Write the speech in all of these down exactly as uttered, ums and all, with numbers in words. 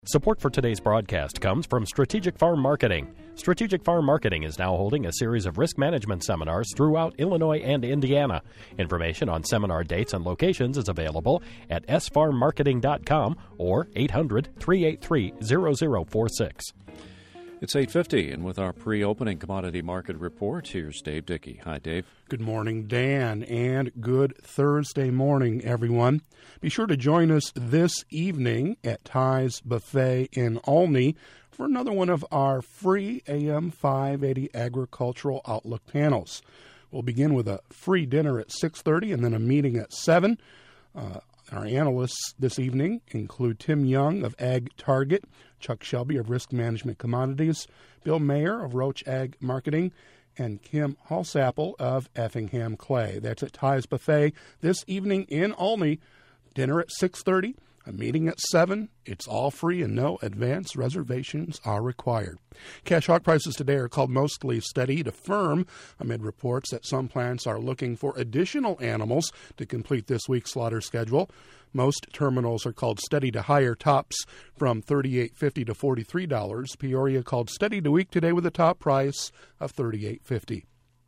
Support for today's broadcast comes from Strategic Farm Marketing. Strategic Farm Marketing is now holding a series of risk management seminars throughout Illinois and Indiana. Information on seminar dates and locations is available at s farm marketing dot com or eight hundred, three eight three, zero zero four six. It's eight fifty, and with our pre-opening commodity market report, here's Dave Dickey. Hi, Dave. Good morning, Dan, and good Thursday morning, everyone. Be sure to join us this evening at Ty's Buffet in Olney for another one of our free A M five eighty Agricultural Outlook panels. We'll begin with a free dinner at six thirty and then a meeting at seven. Uh, Our analysts this evening include Tim Young of Ag Target, Chuck Shelby of Risk Management Commodities, Bill Mayer of Roach Ag Marketing, and Kim Halsapple of Effingham Clay. That's at Ty's Buffet this evening in Olney. Dinner at six thirty, a meeting at seven. It's all free and no advance reservations are required. Cash hog prices today are called mostly steady to firm amid reports that some plants are looking for additional animals to complete this week's slaughter schedule. Most terminals are called steady to higher, tops from thirty-eight fifty to forty-three dollars. Peoria called steady to weak today with a top price of thirty-eight fifty.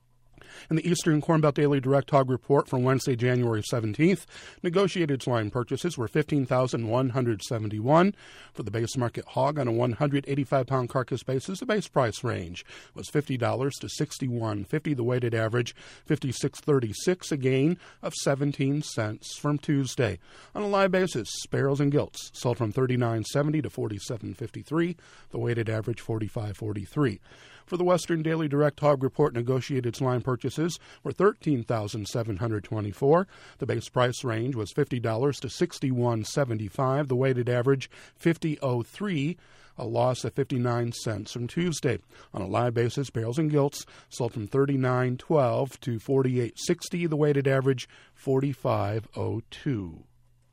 In the Eastern Corn Belt Daily Direct Hog Report from Wednesday, January seventeenth, negotiated swine purchases were fifteen thousand one hundred seventy-one. For the base market hog on a one hundred eighty-five pound carcass basis, the base price range was fifty dollars to sixty-one fifty. The weighted average, fifty-six thirty-six, a gain of seventeen cents from Tuesday. On a live basis, barrels and gilts sold from thirty-nine seventy to forty-seven fifty-three. The weighted average, forty-five forty-three. For the Western Daily Direct Hog Report, negotiated swine purchases were thirteen thousand seven hundred twenty-four. The base price range was fifty dollars to sixty-one seventy-five. The weighted average, fifty oh three, a loss of fifty-nine cents from Tuesday. On a live basis, barrels and gilts sold from thirty-nine twelve to forty-eight sixty. The weighted average, forty-five oh two.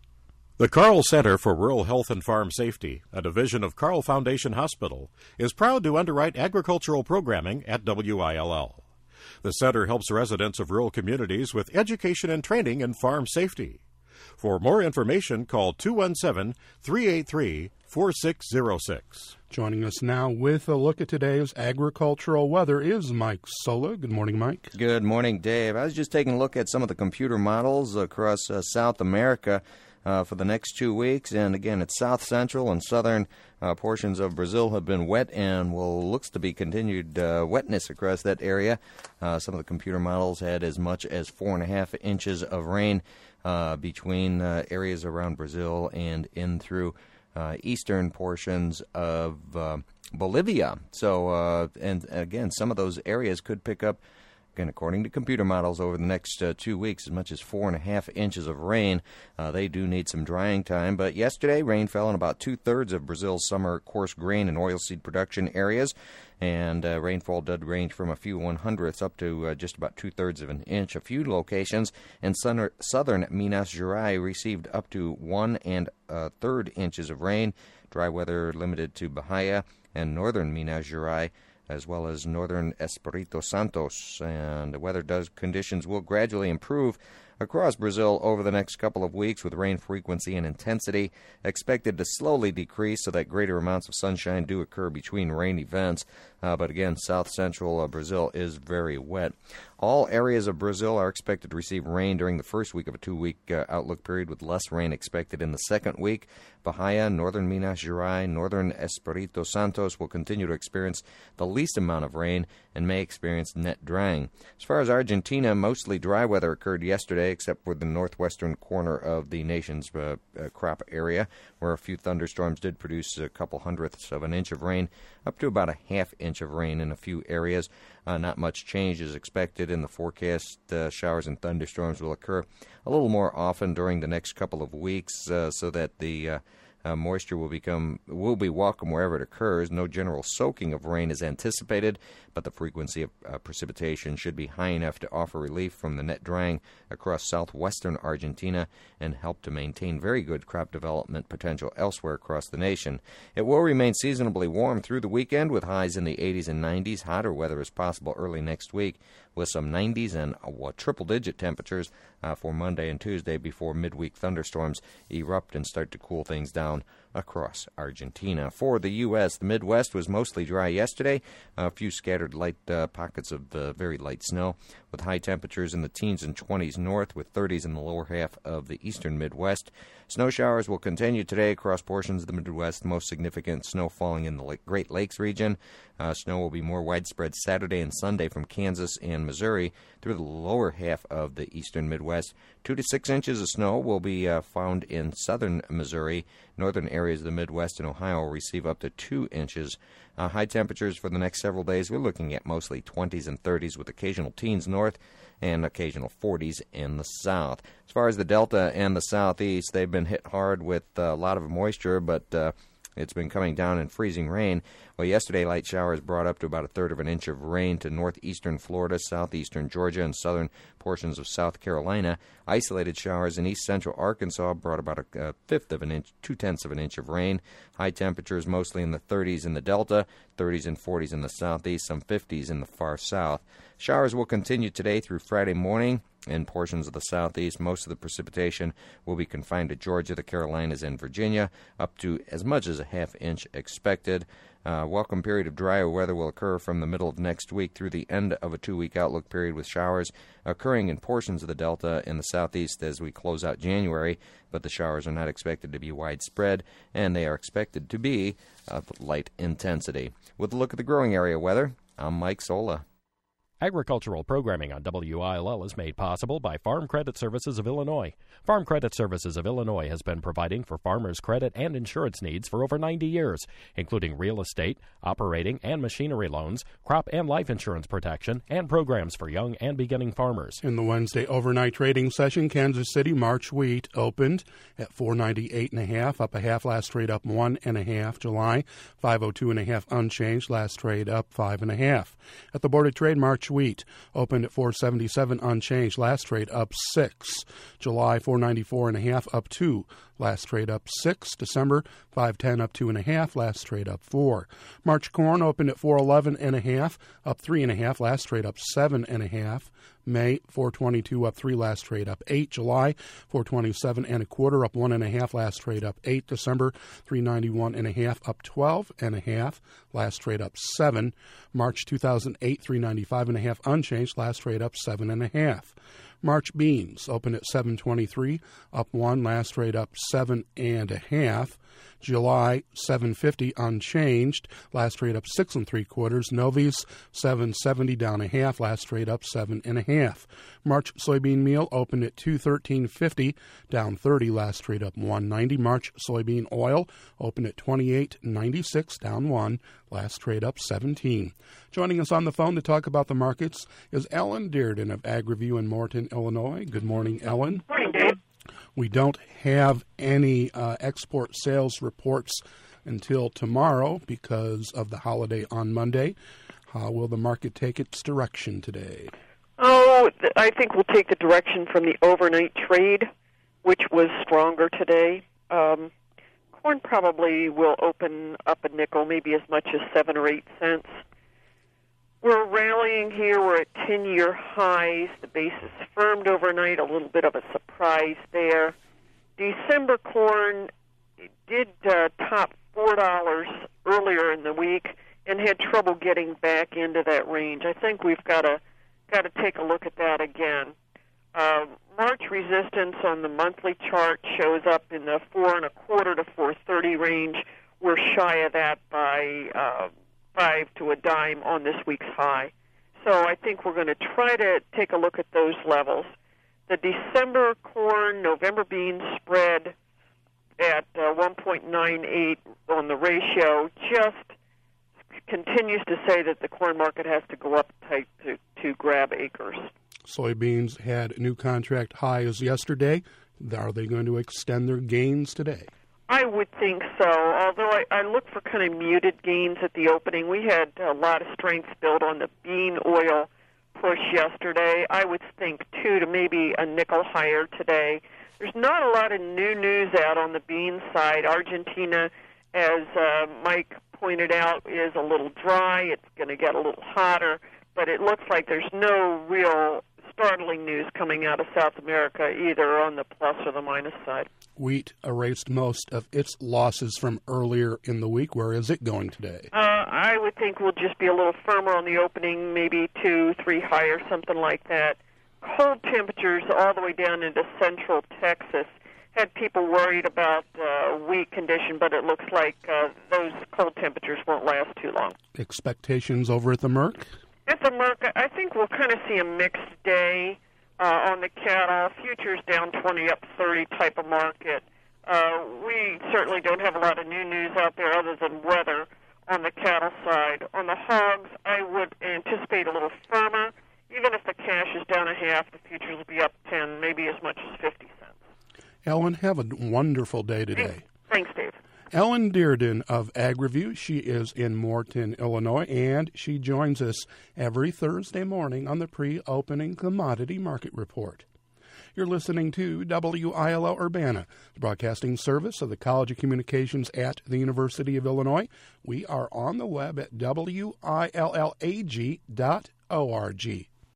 The Carle Center for Rural Health and Farm Safety, a division of Carle Foundation Hospital, is proud to underwrite agricultural programming at W I L L. The center helps residents of rural communities with education and training in farm safety. For more information, call two one seven, three eight three, four six zero six. Joining us now with a look at today's agricultural weather is Mike Sola. Good morning, Mike. Good morning, Dave. I was just taking a look at some of the computer models across uh, South America Uh, for the next two weeks, and again, it's south central and southern uh, portions of Brazil have been wet, and will looks to be continued uh, wetness across that area. Uh, some of the computer models had as much as four and a half inches of rain uh, between uh, areas around Brazil and in through uh, eastern portions of uh, Bolivia. So, uh, and again, some of those areas could pick up, again, according to computer models, over the next uh, two weeks, as much as four and a half inches of rain. Uh, they do need some drying time. But yesterday, rain fell in about two-thirds of Brazil's summer coarse grain and oilseed production areas. And uh, rainfall did range from a few one-hundredths up to uh, just about two-thirds of an inch. A few locations in southern, southern Minas Gerais received up to one and a third inches of rain. Dry weather limited to Bahia and northern Minas Gerais, as well as northern Espírito Santo, and the weather does conditions will gradually improve across Brazil over the next couple of weeks, with rain frequency and intensity expected to slowly decrease so that greater amounts of sunshine do occur between rain events. Uh, but again, south-central uh, Brazil is very wet. All areas of Brazil are expected to receive rain during the first week of a two-week uh, outlook period, with less rain expected in the second week. Bahia, northern Minas Gerais, northern Espírito Santos will continue to experience the least amount of rain and may experience net drying. As far as Argentina, mostly dry weather occurred yesterday, except for the northwestern corner of the nation's uh, uh, crop area, where a few thunderstorms did produce a couple hundredths of an inch of rain, up to about a half inch of rain in a few areas. Uh, not much change is expected in the forecast. Uh, showers and thunderstorms will occur a little more often during the next couple of weeks, uh, so that the uh, uh, moisture will become will be welcome wherever it occurs. No general soaking of rain is anticipated, but the frequency of uh, precipitation should be high enough to offer relief from the net drying across southwestern Argentina and help to maintain very good crop development potential elsewhere across the nation. It will remain seasonably warm through the weekend, with highs in the eighties and nineties. Hotter weather is possible early next week, with some nineties and uh, triple-digit temperatures uh, for Monday and Tuesday before midweek thunderstorms erupt and start to cool things down across Argentina. For the U S, the Midwest was mostly dry yesterday. A few scattered light uh, pockets of uh, very light snow, with high temperatures in the teens and twenties north, with thirties in the lower half of the eastern Midwest. Snow showers will continue today across portions of the Midwest, most significant snow falling in the Lake, Great Lakes region. Uh, snow will be more widespread Saturday and Sunday from Kansas and Missouri through the lower half of the eastern Midwest. Two to six inches of snow will be uh, found in southern Missouri. Northern areas of the Midwest and Ohio will receive up to two inches. Uh, high temperatures for the next several days, we're looking at mostly twenties and thirties with occasional teens north and occasional forties in the south. As far as the Delta and the Southeast, they've been hit hard with uh, a lot of moisture, but uh, it's been coming down in freezing rain. Well, yesterday, light showers brought up to about a third of an inch of rain to northeastern Florida, southeastern Georgia, and southern portions of South Carolina. Isolated showers in east central Arkansas brought about a, a fifth of an inch, two-tenths of an inch of rain. High temperatures mostly in the thirties in the Delta, thirties and forties in the southeast, some fifties in the far south. Showers will continue today through Friday morning in portions of the southeast. Most of the precipitation will be confined to Georgia, the Carolinas, and Virginia, up to as much as a half inch expected. Uh, welcome period of drier weather will occur from the middle of next week through the end of a two-week outlook period, with showers occurring in portions of the Delta and the southeast as we close out January, but the showers are not expected to be widespread, and they are expected to be of light intensity. With a look at the growing area weather, I'm Mike Sola. Agricultural programming on W I L L is made possible by Farm Credit Services of Illinois. Farm Credit Services of Illinois has been providing for farmers' credit and insurance needs for over ninety years, including real estate, operating and machinery loans, crop and life insurance protection, and programs for young and beginning farmers. In the Wednesday overnight trading session, Kansas City March wheat opened at four ninety-eight and a half, up a half. Last trade up one and a half. July five oh two and a half unchanged. Last trade up five and a half. At the Board of Trade, March wheat opened at four seventy-seven unchanged. Last trade up six. July four ninety-four and a half, up two. Last trade up six. December five ten up two and a half. Last trade up four. March corn opened at four eleven and a half, up three and a half. Last trade up seven and a half. May four twenty-two up three. Last trade up eight. July four twenty-seven and a quarter, up one and a half. Last trade up eight. December three ninety-one and a half, up twelve and a half. Last trade up seven. March two thousand eight three ninety-five and a half unchanged. Last trade up seven and a half. March beans opened at seven twenty-three, up one. Last trade up seven and a half. July seven fifty unchanged. Last trade up six and three quarters. Novies seven seventy down a half. Last trade up seven and a half. March soybean meal opened at two thirteen fifty, down thirty. Last trade up one ninety. March soybean oil opened at twenty-eight ninety-six, down one. Last trade up seventeen. Joining us on the phone to talk about the markets is Ellen Dearden of AgriView in Morton, Illinois. Good morning, Ellen. Morning, Dave. We don't have any uh, export sales reports until tomorrow because of the holiday on Monday. How will the market take its direction today? Oh, th- I think we'll take the direction from the overnight trade, which was stronger today. Um, corn probably will open up a nickel, maybe as much as seven or eight cents. We're rallying here. We're at ten-year highs. The base is firmed overnight, a little bit of a surprise there. December corn did uh, top four dollars earlier in the week and had trouble getting back into that range. I think we've got to got to take a look at that again. Uh, March resistance on the monthly chart shows up in the four and a quarter to four thirty range. We're shy of that by uh, five to a dime on this week's high. So I think we're going to try to take a look at those levels. The December corn, November beans spread at uh, one point nine eight on the ratio just continues to say that the corn market has to go up tight to, to grab acres. Soybeans had new contract highs yesterday. Are they going to extend their gains today? I would think so, although I, I look for kind of muted gains at the opening. We had a lot of strength built on the bean oil push yesterday. I would think, too, to maybe a nickel higher today. There's not a lot of new news out on the bean side. Argentina, as uh, Mike pointed out, is a little dry. It's going to get a little hotter, but it looks like there's no real startling news coming out of South America, either on the plus or the minus side. Wheat erased most of its losses from earlier in the week. Where is it going today? Uh, I would think we'll just be a little firmer on the opening, maybe two, three higher, something like that. Cold temperatures all the way down into central Texas had people worried about uh, wheat condition, but it looks like uh, those cold temperatures won't last too long. Expectations over at the Merc? At the Merc, I think we'll kind of see a mixed day uh, on the cattle. Futures down twenty, up thirty type of market. Uh, we certainly don't have a lot of new news out there other than weather on the cattle side. On the hogs, I would anticipate a little firmer. Even if the cash is down a half, the futures will be up ten, maybe as much as fifty cents. Ellen, have a wonderful day today. Thanks, Dave. Ellen Dearden of AgriView. She is in Morton, Illinois, and she joins us every Thursday morning on the pre-opening commodity market report. You're listening to W I L L Urbana, the broadcasting service of the College of Communications at the University of Illinois. We are on the web at W I L L A G dot org.